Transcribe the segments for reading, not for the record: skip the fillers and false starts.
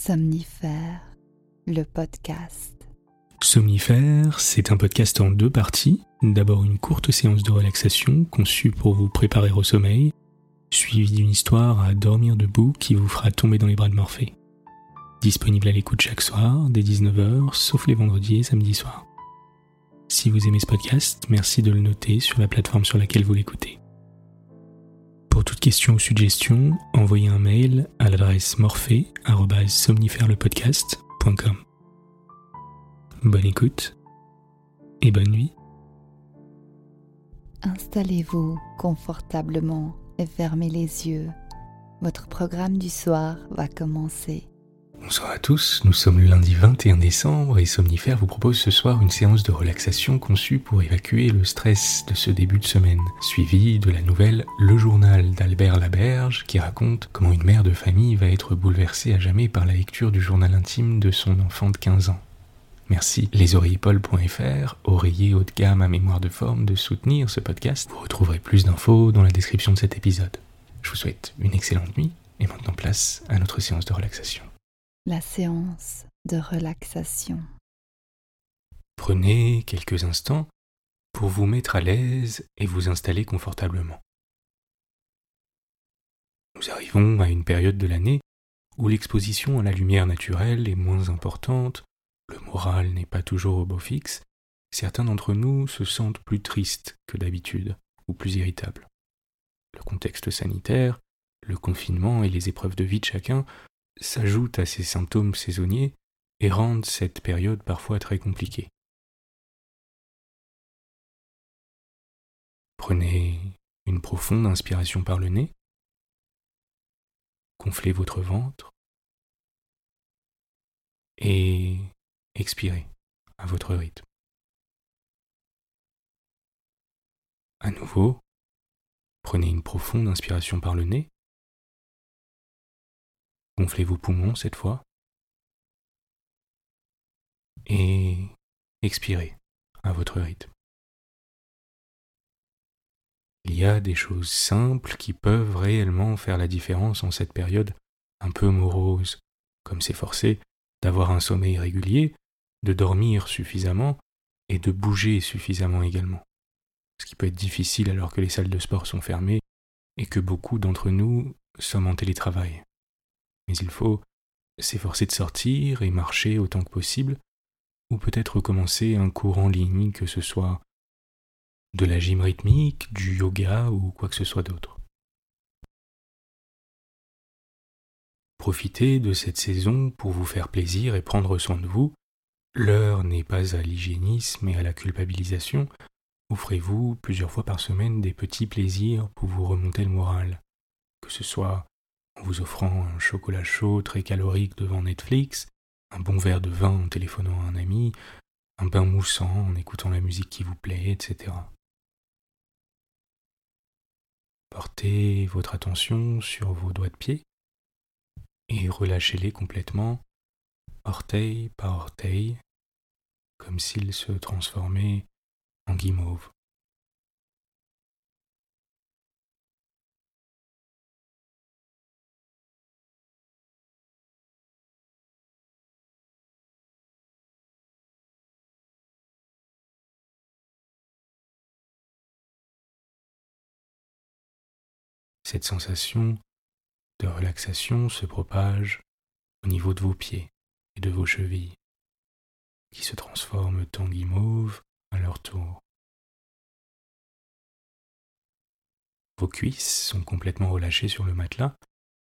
Somnifère, le podcast. Somnifère, c'est un podcast en 2 parties. D'abord une courte séance de relaxation conçue pour vous préparer au sommeil, suivie d'une histoire à dormir debout qui vous fera tomber dans les bras de Morphée. Disponible à l'écoute chaque soir, dès 19h, sauf les vendredis et samedis soirs. Si vous aimez ce podcast, merci de le noter sur la plateforme sur laquelle vous l'écoutez. Pour toute question ou suggestion, envoyez un mail à l'adresse morphée@somnifèrelepodcast.com. Bonne écoute et bonne nuit. Installez-vous confortablement et fermez les yeux. Votre programme du soir va commencer. Bonsoir à tous, nous sommes le lundi 21 décembre et Somnifère vous propose ce soir une séance de relaxation conçue pour évacuer le stress de ce début de semaine, suivie de la nouvelle Le Journal d'Albert Laberge qui raconte comment une mère de famille va être bouleversée à jamais par la lecture du journal intime de son enfant de 15 ans. Merci lesoreillepol.fr, oreiller haut de gamme à mémoire de forme, de soutenir ce podcast. Vous retrouverez plus d'infos dans la description de cet épisode. Je vous souhaite une excellente nuit et maintenant place à notre séance de relaxation. La séance de relaxation. Prenez quelques instants pour vous mettre à l'aise et vous installer confortablement. Nous arrivons à une période de l'année où l'exposition à la lumière naturelle est moins importante, le moral n'est pas toujours au beau fixe, certains d'entre nous se sentent plus tristes que d'habitude ou plus irritables. Le contexte sanitaire, le confinement et les épreuves de vie de chacun s'ajoutent à ces symptômes saisonniers et rendent cette période parfois très compliquée. Prenez une profonde inspiration par le nez, gonflez votre ventre et expirez à votre rythme. À nouveau, prenez une profonde inspiration par le nez, gonflez vos poumons cette fois et expirez à votre rythme. Il y a des choses simples qui peuvent réellement faire la différence en cette période un peu morose, comme s'efforcer d'avoir un sommeil régulier, de dormir suffisamment et de bouger suffisamment également. Ce qui peut être difficile alors que les salles de sport sont fermées et que beaucoup d'entre nous sommes en télétravail. Mais il faut s'efforcer de sortir et marcher autant que possible, ou peut-être commencer un cours en ligne, que ce soit de la gym rythmique, du yoga ou quoi que ce soit d'autre. Profitez de cette saison pour vous faire plaisir et prendre soin de vous. L'heure n'est pas à l'hygiénisme et à la culpabilisation. Offrez-vous plusieurs fois par semaine des petits plaisirs pour vous remonter le moral, que ce soit en vous offrant un chocolat chaud très calorique devant Netflix, un bon verre de vin en téléphonant à un ami, un bain moussant en écoutant la musique qui vous plaît, etc. Portez votre attention sur vos doigts de pied et relâchez-les complètement, orteil par orteil, comme s'ils se transformaient en guimauve. Cette sensation de relaxation se propage au niveau de vos pieds et de vos chevilles, qui se transforment en guimauve à leur tour. Vos cuisses sont complètement relâchées sur le matelas.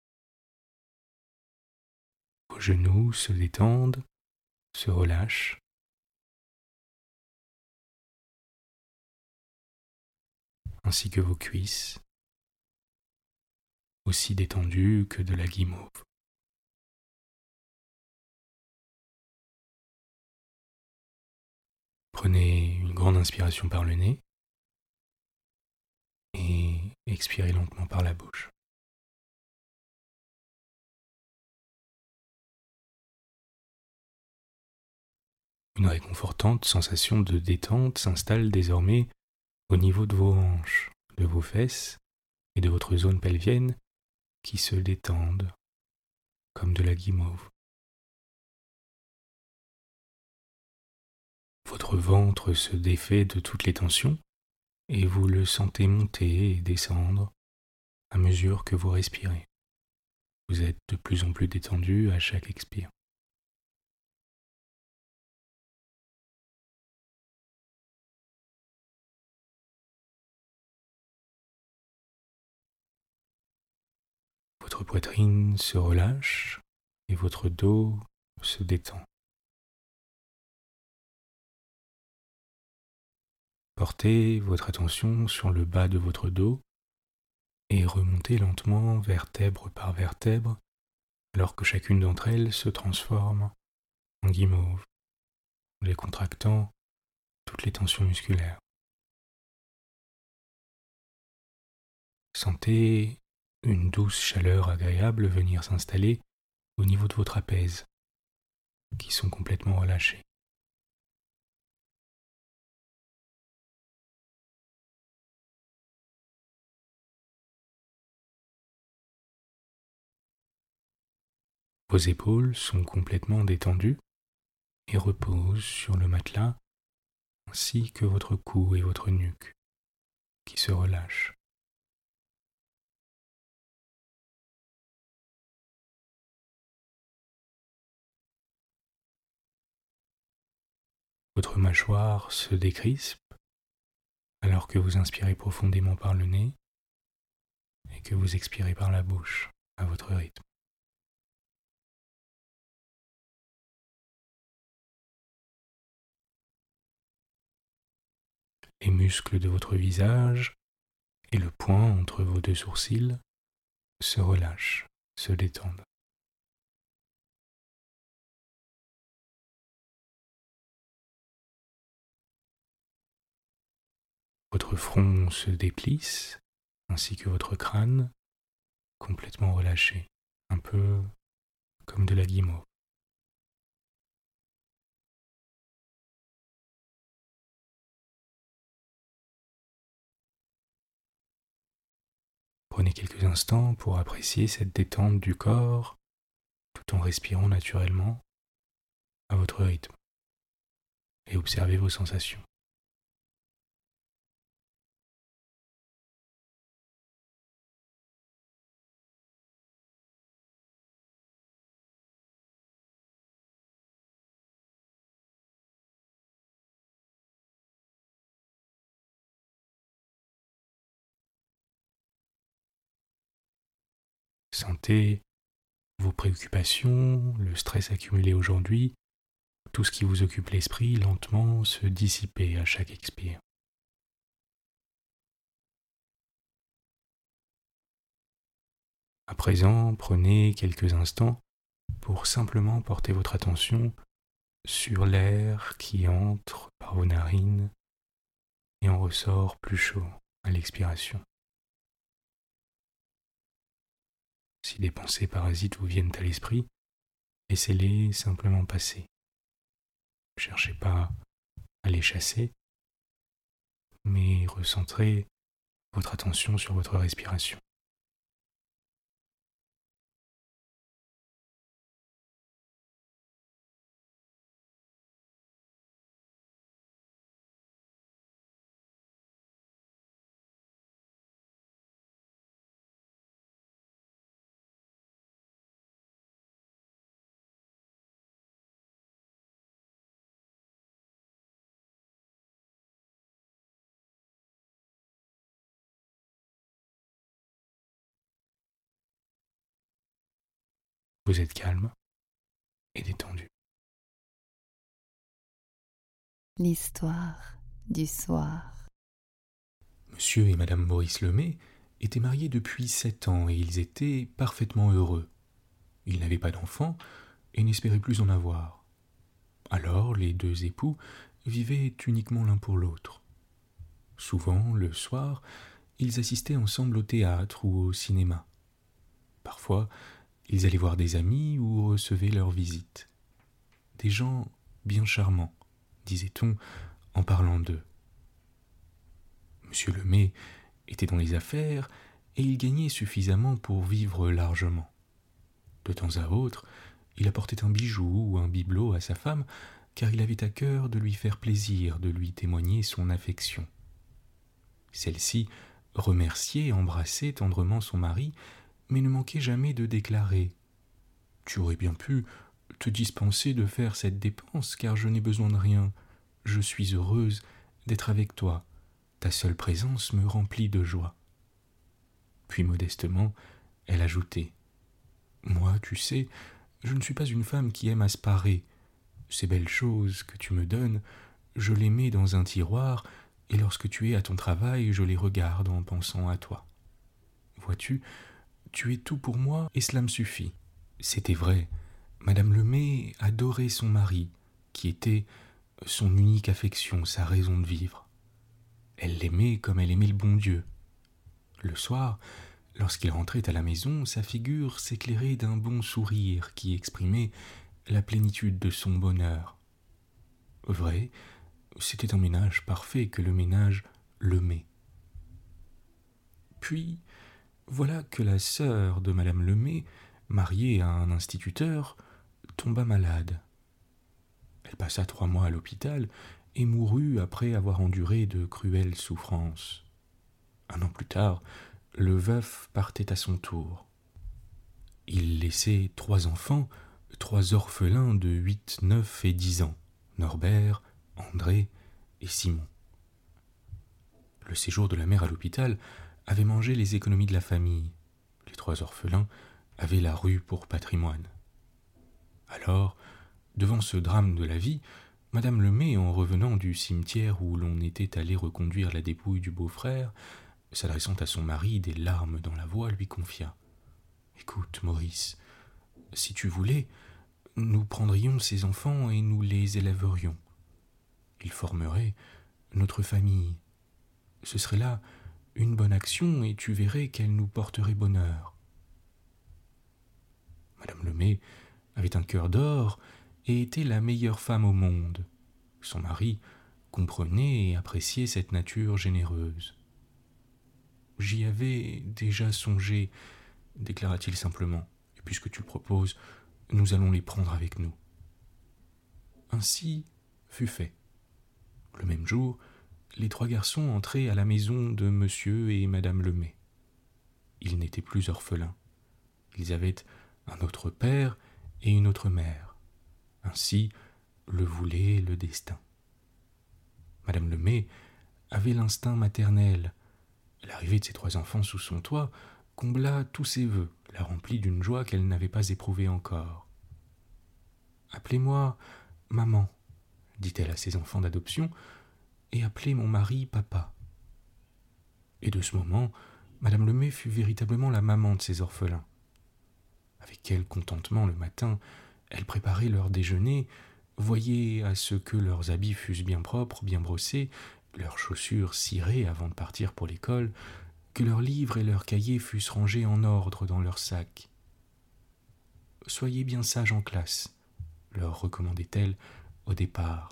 Vos genoux se détendent, se relâchent. Ainsi que vos cuisses, aussi détendues que de la guimauve. Prenez une grande inspiration par le nez et expirez lentement par la bouche. Une réconfortante sensation de détente s'installe désormais au niveau de vos hanches, de vos fesses et de votre zone pelvienne qui se détendent comme de la guimauve. Votre ventre se défait de toutes les tensions et vous le sentez monter et descendre à mesure que vous respirez. Vous êtes de plus en plus détendu à chaque expire. Votre poitrine se relâche et votre dos se détend. Portez votre attention sur le bas de votre dos et remontez lentement vertèbre par vertèbre alors que chacune d'entre elles se transforme en guimauve, en décontractant toutes les tensions musculaires. Sentez une douce chaleur agréable venir s'installer au niveau de vos trapèzes, qui sont complètement relâchés. Vos épaules sont complètement détendues et reposent sur le matelas, ainsi que votre cou et votre nuque, qui se relâchent. Votre mâchoire se décrispe alors que vous inspirez profondément par le nez et que vous expirez par la bouche à votre rythme. Les muscles de votre visage et le point entre vos deux sourcils se relâchent, se détendent. Votre front se déplisse, ainsi que votre crâne, complètement relâché, un peu comme de la guimauve. Prenez quelques instants pour apprécier cette détente du corps, tout en respirant naturellement à votre rythme, et observez vos sensations. Sentez vos préoccupations, le stress accumulé aujourd'hui, tout ce qui vous occupe l'esprit lentement se dissiper à chaque expire. À présent, prenez quelques instants pour simplement porter votre attention sur l'air qui entre par vos narines et en ressort plus chaud à l'expiration. Si des pensées parasites vous viennent à l'esprit, laissez-les simplement passer. Ne cherchez pas à les chasser, mais recentrez votre attention sur votre respiration. Vous êtes calme et détendu. L'histoire du soir. Monsieur et Madame Maurice Lemay étaient mariés depuis 7 ans et ils étaient parfaitement heureux. Ils n'avaient pas d'enfants et n'espéraient plus en avoir. Alors les deux époux vivaient uniquement l'un pour l'autre. Souvent, le soir, ils assistaient ensemble au théâtre ou au cinéma. Parfois, ils allaient voir des amis ou recevaient leurs visites. Des gens bien charmants, disait-on en parlant d'eux. Monsieur Lemay était dans les affaires et il gagnait suffisamment pour vivre largement. De temps à autre, il apportait un bijou ou un bibelot à sa femme, car il avait à cœur de lui faire plaisir, de lui témoigner son affection. Celle-ci remerciait, embrassait tendrement son mari, mais ne manquait jamais de déclarer « Tu aurais bien pu te dispenser de faire cette dépense, car je n'ai besoin de rien. Je suis heureuse d'être avec toi. Ta seule présence me remplit de joie. » Puis modestement, elle ajoutait « Moi, tu sais, je ne suis pas une femme qui aime à se parer. Ces belles choses que tu me donnes, je les mets dans un tiroir, et lorsque tu es à ton travail, je les regarde en pensant à toi. Vois-tu, tu es tout pour moi, et cela me suffit. » C'était vrai, Madame Lemay adorait son mari, qui était son unique affection, sa raison de vivre. Elle l'aimait comme elle aimait le bon Dieu. Le soir, lorsqu'il rentrait à la maison, sa figure s'éclairait d'un bon sourire qui exprimait la plénitude de son bonheur. Vrai, c'était un ménage parfait que le ménage Lemay. Puis, voilà que la sœur de Madame Lemay, mariée à un instituteur, tomba malade. Elle passa 3 mois à l'hôpital et mourut après avoir enduré de cruelles souffrances. 1 an plus tard, le veuf partait à son tour. Il laissait 3 enfants, 3 orphelins de 8, 9 et 10 ans, Norbert, André et Simon. Le séjour de la mère à l'hôpital avait mangé les économies de la famille. Les 3 orphelins avaient la rue pour patrimoine. Alors, devant ce drame de la vie, Madame Lemay, en revenant du cimetière où l'on était allé reconduire la dépouille du beau-frère, s'adressant à son mari, des larmes dans la voix, lui confia « Écoute, Maurice, si tu voulais, nous prendrions ces enfants et nous les élèverions. Ils formeraient notre famille. Ce serait là une bonne action et tu verrais qu'elle nous porterait bonheur. » Madame Lemay avait un cœur d'or et était la meilleure femme au monde. Son mari comprenait et appréciait cette nature généreuse. « J'y avais déjà songé, déclara-t-il simplement, et puisque tu le proposes, nous allons les prendre avec nous. » Ainsi fut fait. Le même jour, les 3 garçons entraient à la maison de monsieur et madame Lemay. Ils n'étaient plus orphelins. Ils avaient un autre père et une autre mère. Ainsi le voulait le destin. Madame Lemay avait l'instinct maternel. L'arrivée de ces 3 enfants sous son toit combla tous ses vœux, la remplit d'une joie qu'elle n'avait pas éprouvée encore. « Appelez-moi maman, dit-elle à ses enfants d'adoption, et appelez mon mari papa. » Et de ce moment, Madame Lemay fut véritablement la maman de ses orphelins. Avec quel contentement le matin, elle préparait leur déjeuner, voyait à ce que leurs habits fussent bien propres, bien brossés, leurs chaussures cirées avant de partir pour l'école, que leurs livres et leurs cahiers fussent rangés en ordre dans leurs sacs. « Soyez bien sages en classe », leur recommandait-elle au départ.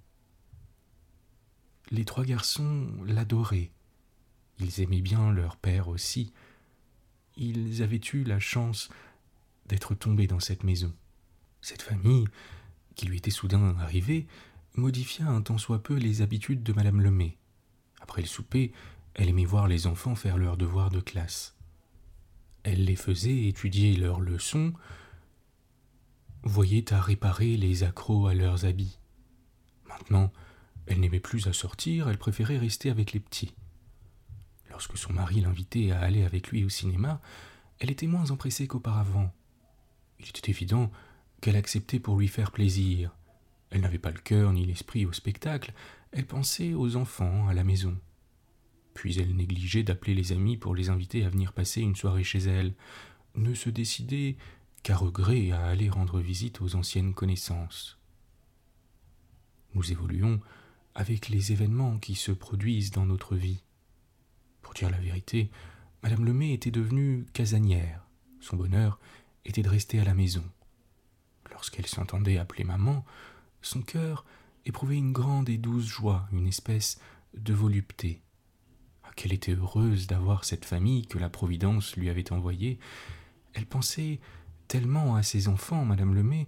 Les 3 garçons l'adoraient. Ils aimaient bien leur père aussi. Ils avaient eu la chance d'être tombés dans cette maison. Cette famille, qui lui était soudain arrivée, modifia un tant soit peu les habitudes de Madame Lemay. Après le souper, elle aimait voir les enfants faire leurs devoirs de classe. Elle les faisait étudier leurs leçons, voyait à réparer les accrocs à leurs habits. Maintenant, elle n'aimait plus à sortir, elle préférait rester avec les petits. Lorsque son mari l'invitait à aller avec lui au cinéma, elle était moins empressée qu'auparavant. Il était évident qu'elle acceptait pour lui faire plaisir. Elle n'avait pas le cœur ni l'esprit au spectacle, elle pensait aux enfants, à la maison. Puis elle négligeait d'appeler les amis pour les inviter à venir passer une soirée chez elle, ne se décidait qu'à regret à aller rendre visite aux anciennes connaissances. Nous évoluons avec les événements qui se produisent dans notre vie. Pour dire la vérité, Madame Lemay était devenue casanière. Son bonheur était de rester à la maison. Lorsqu'elle s'entendait appeler maman, son cœur éprouvait une grande et douce joie, une espèce de volupté. Qu'elle était heureuse d'avoir cette famille que la Providence lui avait envoyée. Elle pensait tellement à ses enfants, Madame Lemay,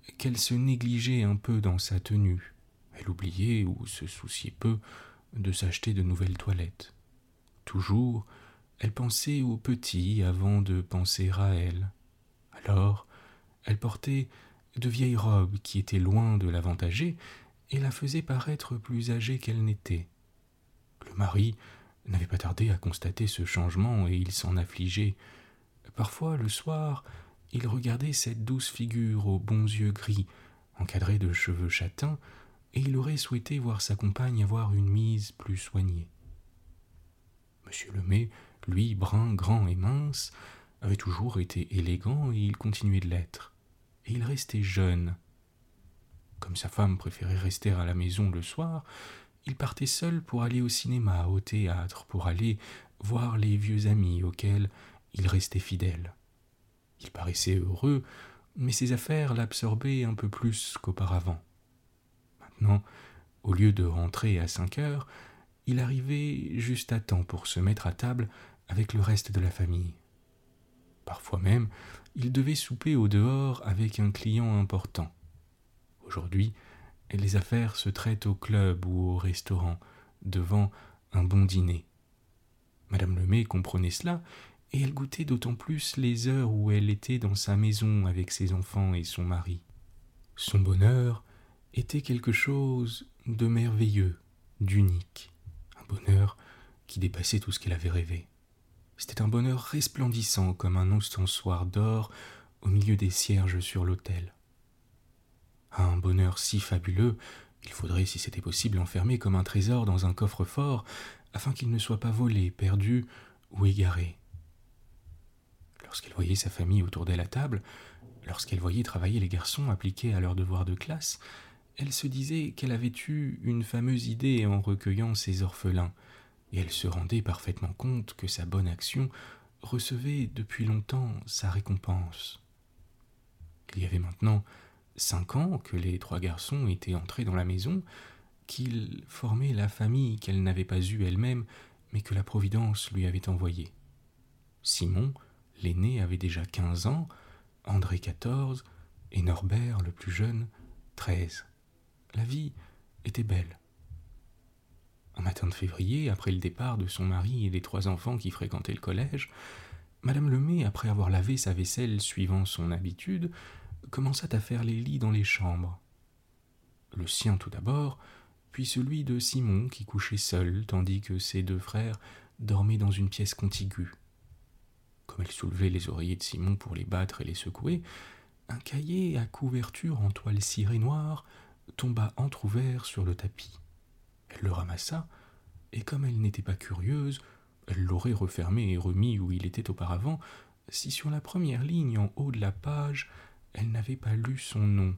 qu'elle se négligeait un peu dans sa tenue. Elle oubliait ou se souciait peu de s'acheter de nouvelles toilettes. Toujours, elle pensait au petit avant de penser à elle. Alors, elle portait de vieilles robes qui étaient loin de l'avantager et la faisaient paraître plus âgée qu'elle n'était. Le mari n'avait pas tardé à constater ce changement et il s'en affligeait. Parfois, le soir, il regardait cette douce figure aux bons yeux gris, encadrée de cheveux châtains, et il aurait souhaité voir sa compagne avoir une mise plus soignée. Monsieur Lemay, lui, brun, grand et mince, avait toujours été élégant et il continuait de l'être. Et il restait jeune. Comme sa femme préférait rester à la maison le soir, il partait seul pour aller au cinéma, au théâtre, pour aller voir les vieux amis auxquels il restait fidèle. Il paraissait heureux, mais ses affaires l'absorbaient un peu plus qu'auparavant. Maintenant, au lieu de rentrer à 5 heures, il arrivait juste à temps pour se mettre à table avec le reste de la famille. Parfois même, il devait souper au dehors avec un client important. Aujourd'hui, les affaires se traitent au club ou au restaurant, devant un bon dîner. Madame Lemay comprenait cela, et elle goûtait d'autant plus les heures où elle était dans sa maison avec ses enfants et son mari. Son bonheur était quelque chose de merveilleux, d'unique, un bonheur qui dépassait tout ce qu'elle avait rêvé. C'était un bonheur resplendissant comme un ostensoir d'or au milieu des cierges sur l'autel. Un bonheur si fabuleux, il faudrait, si c'était possible, l'enfermer comme un trésor dans un coffre-fort, afin qu'il ne soit pas volé, perdu ou égaré. Lorsqu'elle voyait sa famille autour d'elle à table, lorsqu'elle voyait travailler les garçons appliqués à leurs devoirs de classe, elle se disait qu'elle avait eu une fameuse idée en recueillant ces orphelins, et elle se rendait parfaitement compte que sa bonne action recevait depuis longtemps sa récompense. Il y avait maintenant 5 ans que les 3 garçons étaient entrés dans la maison, qu'ils formaient la famille qu'elle n'avait pas eue elle-même, mais que la Providence lui avait envoyée. Simon, l'aîné, avait déjà 15 ans, André 14, et Norbert, le plus jeune, 13. La vie était belle. Un matin de février, après le départ de son mari et des 3 enfants qui fréquentaient le collège, Madame Lemay, après avoir lavé sa vaisselle suivant son habitude, commença à faire les lits dans les chambres. Le sien tout d'abord, puis celui de Simon qui couchait seul, tandis que ses 2 frères dormaient dans une pièce contiguë. Comme elle soulevait les oreillers de Simon pour les battre et les secouer, un cahier à couverture en toile cirée noire tomba entr'ouvert sur le tapis. Elle le ramassa, et comme elle n'était pas curieuse, elle l'aurait refermé et remis où il était auparavant, si sur la première ligne en haut de la page, elle n'avait pas lu son nom.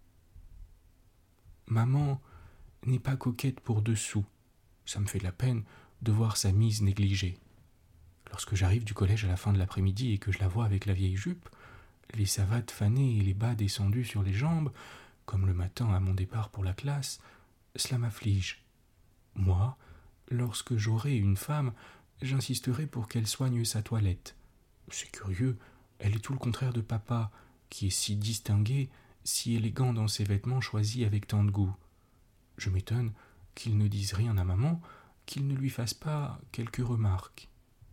« Maman n'est pas coquette pour 2 sous. Ça me fait de la peine de voir sa mise négligée. Lorsque j'arrive du collège à la fin de l'après-midi et que je la vois avec la vieille jupe, les savates fanées et les bas descendus sur les jambes, comme le matin à mon départ pour la classe, cela m'afflige. Moi, lorsque j'aurai une femme, j'insisterai pour qu'elle soigne sa toilette. C'est curieux, elle est tout le contraire de papa, qui est si distingué, si élégant dans ses vêtements choisis avec tant de goût. Je m'étonne qu'il ne dise rien à maman, qu'il ne lui fasse pas quelques remarques.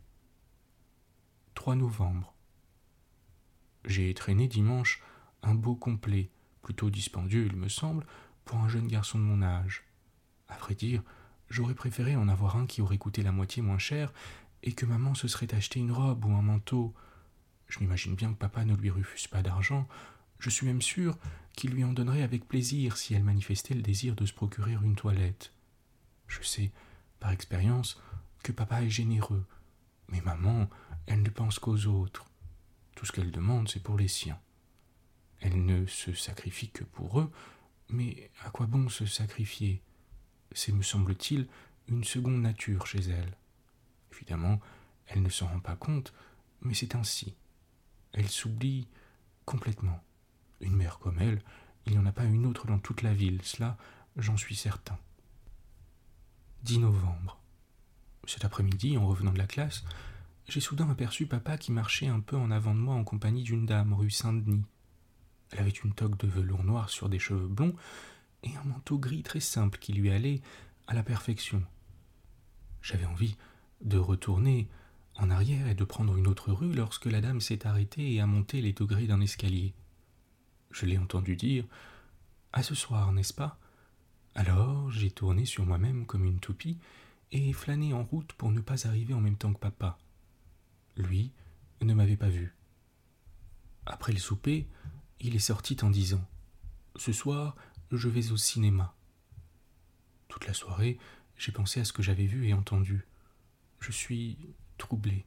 3 novembre. J'ai traîné dimanche un beau complet, plutôt dispendieux il me semble, pour un jeune garçon de mon âge. À vrai dire, j'aurais préféré en avoir un qui aurait coûté la moitié moins cher et que maman se serait acheté une robe ou un manteau. Je m'imagine bien que papa ne lui refuse pas d'argent. Je suis même sûr qu'il lui en donnerait avec plaisir si elle manifestait le désir de se procurer une toilette. Je sais, par expérience, que papa est généreux, mais maman, elle ne pense qu'aux autres. Tout ce qu'elle demande, c'est pour les siens. Elle ne se sacrifie que pour eux, mais à quoi bon se sacrifier ? C'est, me semble-t-il, une seconde nature chez elle. Évidemment, elle ne s'en rend pas compte, mais c'est ainsi. Elle s'oublie complètement. Une mère comme elle, il n'y en a pas une autre dans toute la ville, cela, j'en suis certain. 10 novembre. Cet après-midi, en revenant de la classe, j'ai soudain aperçu papa qui marchait un peu en avant de moi en compagnie d'une dame rue Saint-Denis. Elle avait une toque de velours noir sur des cheveux blonds et un manteau gris très simple qui lui allait à la perfection. J'avais envie de retourner en arrière et de prendre une autre rue lorsque la dame s'est arrêtée et a monté les degrés d'un escalier. Je l'ai entendu dire « À ce soir, n'est-ce pas ?» Alors j'ai tourné sur moi-même comme une toupie et flâné en route pour ne pas arriver en même temps que papa. Lui ne m'avait pas vu. Après le souper, il est sorti en disant « Ce soir, je vais au cinéma. » Toute la soirée, j'ai pensé à ce que j'avais vu et entendu. Je suis troublé.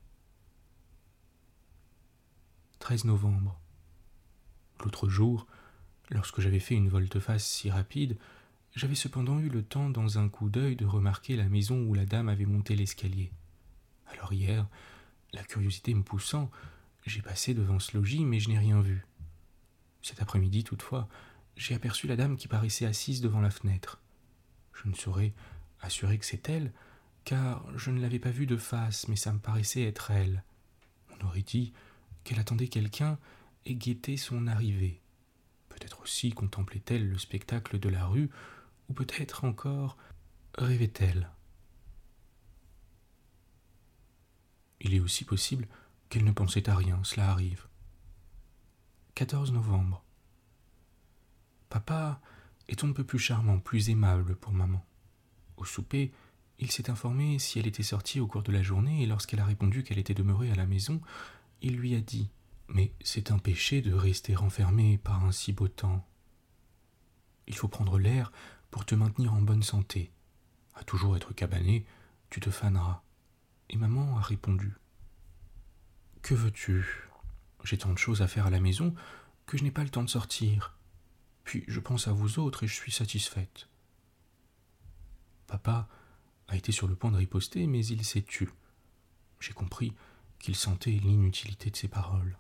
13 novembre. L'autre jour, lorsque j'avais fait une volte-face si rapide, j'avais cependant eu le temps dans un coup d'œil de remarquer la maison où la dame avait monté l'escalier. Alors hier, la curiosité me poussant, j'ai passé devant ce logis, mais je n'ai rien vu. Cet après-midi, toutefois, j'ai aperçu la dame qui paraissait assise devant la fenêtre. Je ne saurais assurer que c'est elle, car je ne l'avais pas vue de face, mais ça me paraissait être elle. On aurait dit qu'elle attendait quelqu'un et guettait son arrivée. Peut-être aussi contemplait-elle le spectacle de la rue, ou peut-être encore rêvait-elle. Il est aussi possible qu'elle ne pensait à rien, cela arrive. 14 novembre. Papa est on ne peut plus charmant, plus aimable pour maman. Au souper, il s'est informé si elle était sortie au cours de la journée et lorsqu'elle a répondu qu'elle était demeurée à la maison, il lui a dit « Mais c'est un péché de rester enfermé par un si beau temps. Il faut prendre l'air pour te maintenir en bonne santé. À toujours être cabané, tu te faneras. » Et maman a répondu « Que veux-tu ? J'ai tant de choses à faire à la maison que je n'ai pas le temps de sortir. Puis je pense à vous autres et je suis satisfaite. » Papa a été sur le point de riposter, mais il s'est tu. J'ai compris qu'il sentait l'inutilité de ses paroles.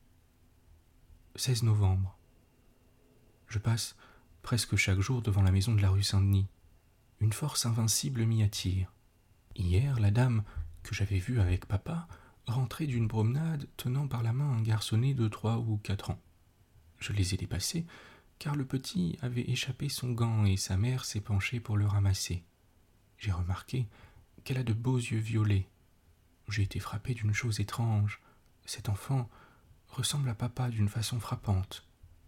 16 novembre. Je passe presque chaque jour devant la maison de la rue Saint-Denis. Une force invincible m'y attire. Hier, la dame que j'avais vue avec papa rentrait d'une promenade tenant par la main un garçonnet de 3 ou 4 ans. Je les ai dépassés car le petit avait échappé son gant et sa mère s'est penchée pour le ramasser. J'ai remarqué qu'elle a de beaux yeux violets. J'ai été frappé d'une chose étrange. Cet enfant ressemble à papa d'une façon frappante.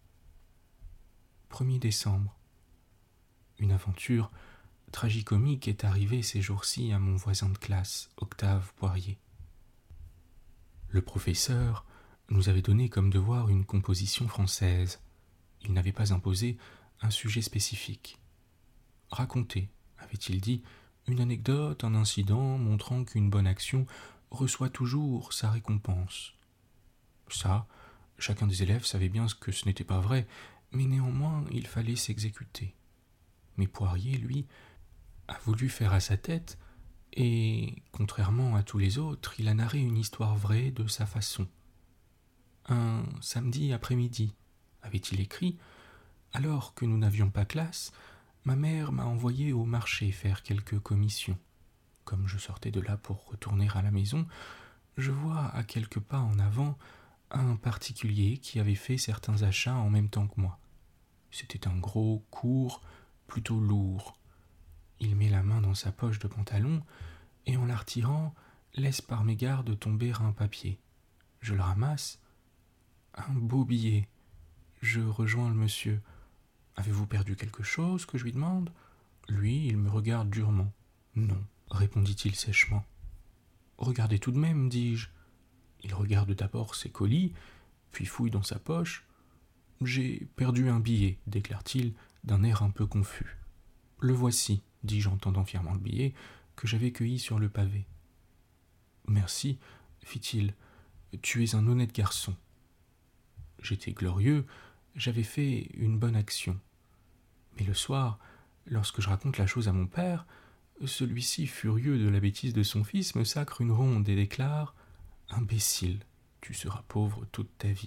1er décembre. Une aventure tragicomique est arrivée ces jours-ci à mon voisin de classe, Octave Poirier. Le professeur nous avait donné comme devoir une composition française. Il n'avait pas imposé un sujet spécifique. Racontez, avait-il dit, une anecdote, un incident montrant qu'une bonne action reçoit toujours sa récompense. Ça, chacun des élèves savait bien que ce n'était pas vrai, mais néanmoins il fallait s'exécuter. Mais Poirier, lui, a voulu faire à sa tête, et, contrairement à tous les autres, il a narré une histoire vraie de sa façon. Un samedi après-midi, avait-il écrit, alors que nous n'avions pas classe, ma mère m'a envoyé au marché faire quelques commissions. Comme je sortais de là pour retourner à la maison, je vois à quelques pas en avant un particulier qui avait fait certains achats en même temps que moi. C'était un gros, court, plutôt lourd. Il met la main dans sa poche de pantalon et en la retirant, laisse par mégarde tomber un papier. Je le ramasse. Un beau billet. Je rejoins le monsieur. « Avez-vous perdu quelque chose ?» que je lui demande. Lui, il me regarde durement. « Non », répondit-il sèchement. « Regardez tout de même, dis-je. » Il regarde d'abord ses colis, puis fouille dans sa poche. « J'ai perdu un billet, déclare-t-il d'un air un peu confus. « Le voici, dis-je en tendant fièrement le billet que j'avais cueilli sur le pavé. « Merci, fit-il, tu es un honnête garçon. » J'étais glorieux, j'avais fait une bonne action. Mais le soir, lorsque je raconte la chose à mon père, celui-ci, furieux de la bêtise de son fils, me sacre une ronde et déclare « Imbécile, tu seras pauvre toute ta vie. »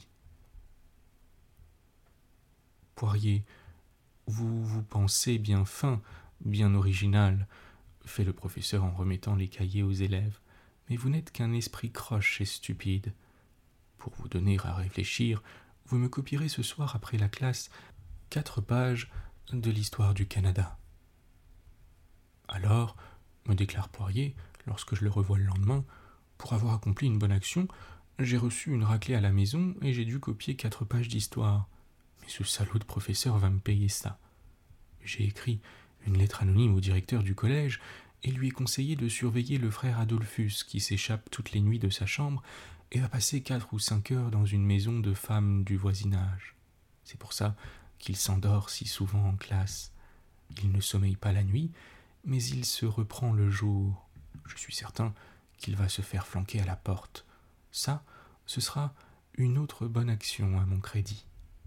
Poirier, vous pensez bien fin, bien original, fait le professeur en remettant les cahiers aux élèves, mais vous n'êtes qu'un esprit croche et stupide. Pour vous donner à réfléchir, vous me copierez ce soir après la classe 4 pages de l'histoire du Canada. » Alors, me déclare Poirier, lorsque je le revois le lendemain, pour avoir accompli une bonne action, j'ai reçu une raclée à la maison et j'ai dû copier 4 pages d'histoire. Mais ce salaud de professeur va me payer ça. J'ai écrit une lettre anonyme au directeur du collège et lui ai conseillé de surveiller le frère Adolphus qui s'échappe toutes les nuits de sa chambre et va passer 4 ou 5 heures dans une maison de femmes du voisinage. C'est pour ça qu'il s'endort si souvent en classe. Il ne sommeille pas la nuit, mais il se reprend le jour. Je suis certain qu'il va se faire flanquer à la porte. Ça, ce sera une autre bonne action à mon crédit.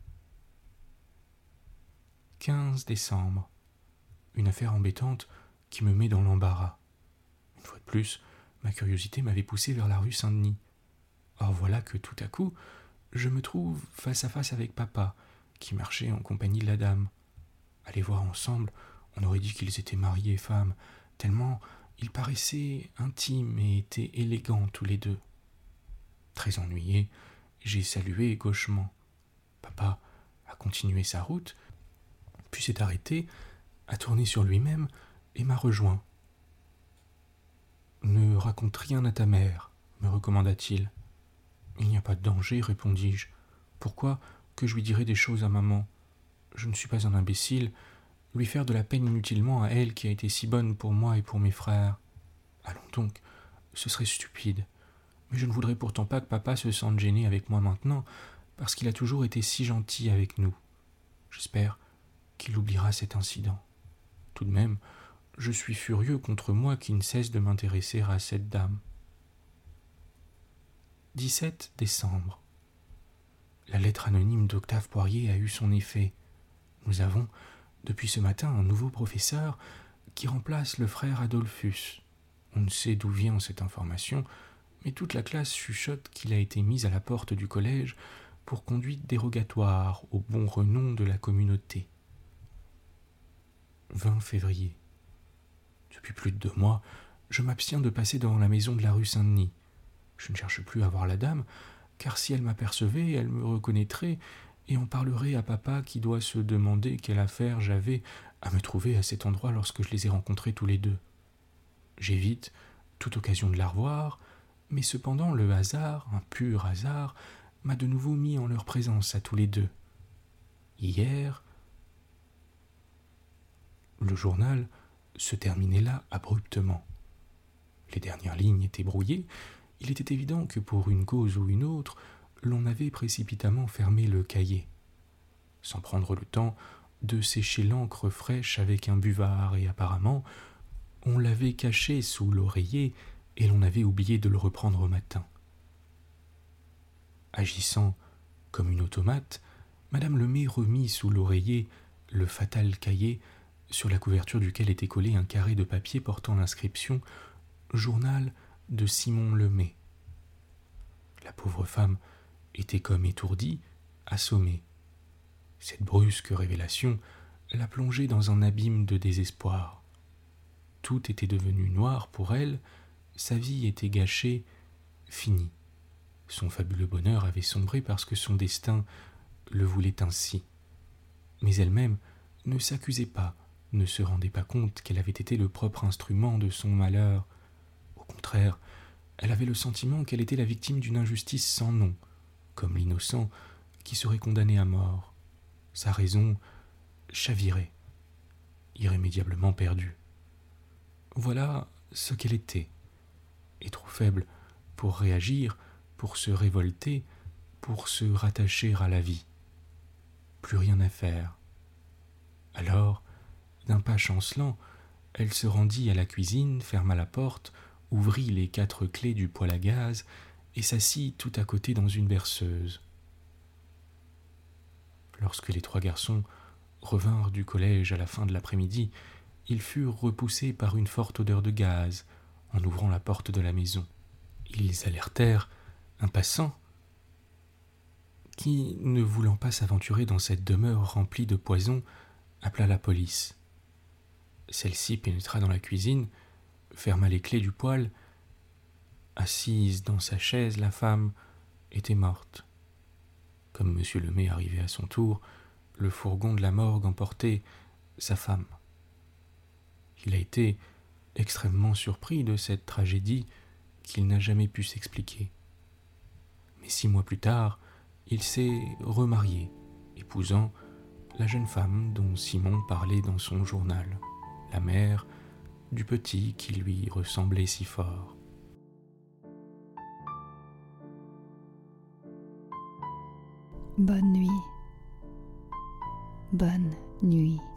15 décembre. Une affaire embêtante qui me met dans l'embarras. Une fois de plus, ma curiosité m'avait poussé vers la rue Saint-Denis. Or voilà que tout à coup, je me trouve face à face avec papa, qui marchait en compagnie de la dame. À les voir ensemble, on aurait dit qu'ils étaient mariés et femmes, tellement ils paraissaient intimes et étaient élégants tous les deux. Très ennuyé, j'ai salué gauchement. Papa a continué sa route, puis s'est arrêté, a tourné sur lui-même et m'a rejoint. « Ne raconte rien à ta mère, me recommanda-t-il. »« Il n'y a pas de danger, répondis-je. Pourquoi que je lui dirais des choses à maman ? Je ne suis pas un imbécile. Lui faire de la peine inutilement à elle qui a été si bonne pour moi et pour mes frères. Allons donc, ce serait stupide. Mais je ne voudrais pourtant pas que papa se sente gêné avec moi maintenant, parce qu'il a toujours été si gentil avec nous. J'espère qu'il oubliera cet incident. Tout de même, je suis furieux contre moi qui ne cesse de m'intéresser à cette dame. 17 décembre. La lettre anonyme d'Octave Poirier a eu son effet. Nous avons, depuis ce matin, un nouveau professeur qui remplace le frère Adolphus. On ne sait d'où vient cette information, mais toute la classe chuchote qu'il a été mis à la porte du collège pour conduite dérogatoire au bon renom de la communauté. 20 février. Depuis plus de 2 mois, je m'abstiens de passer devant la maison de la rue Saint-Denis. Je ne cherche plus à voir la dame, car si elle m'apercevait, elle me reconnaîtrait et en parlerait à papa qui doit se demander quelle affaire j'avais à me trouver à cet endroit lorsque je les ai rencontrés tous les deux. J'évite toute occasion de la revoir, mais cependant le hasard, un pur hasard, m'a de nouveau mis en leur présence à tous les deux. Hier, le journal se terminait là abruptement. Les dernières lignes étaient brouillées. Il était évident que pour une cause ou une autre, l'on avait précipitamment fermé le cahier, sans prendre le temps de sécher l'encre fraîche avec un buvard, et apparemment, on l'avait caché sous l'oreiller et l'on avait oublié de le reprendre au matin. Agissant comme une automate, Madame Lemay remit sous l'oreiller le fatal cahier sur la couverture duquel était collé un carré de papier portant l'inscription « Journal de Simon Lemay ». La pauvre femme était comme étourdie, assommée. Cette brusque révélation la plongeait dans un abîme de désespoir. Tout était devenu noir pour elle, sa vie était gâchée, finie. Son fabuleux bonheur avait sombré parce que son destin le voulait ainsi. Mais elle-même ne s'accusait pas, ne se rendait pas compte qu'elle avait été le propre instrument de son malheur. Au contraire, elle avait le sentiment qu'elle était la victime d'une injustice sans nom, comme l'innocent qui serait condamné à mort. Sa raison chavirait, irrémédiablement perdue. Voilà ce qu'elle était, et trop faible pour réagir, pour se révolter, pour se rattacher à la vie. Plus rien à faire. Alors, d'un pas chancelant, elle se rendit à la cuisine, ferma la porte, ouvrit les 4 clés du poêle à gaz et s'assit tout à côté dans une berceuse. Lorsque les 3 garçons revinrent du collège à la fin de l'après-midi, ils furent repoussés par une forte odeur de gaz en ouvrant la porte de la maison. Ils alertèrent un passant qui, ne voulant pas s'aventurer dans cette demeure remplie de poison, appela la police. Celle-ci pénétra dans la cuisine, ferma les clés du poêle. Assise dans sa chaise, la femme était morte. comme M. Lemay arrivait à son tour, le fourgon de la morgue emportait sa femme. Il a été extrêmement surpris de cette tragédie qu'il n'a jamais pu s'expliquer. Mais 6 mois plus tard, il s'est remarié, épousant la jeune femme dont Simon parlait dans son journal, la mère du petit qui lui ressemblait si fort. Bonne nuit. Bonne nuit.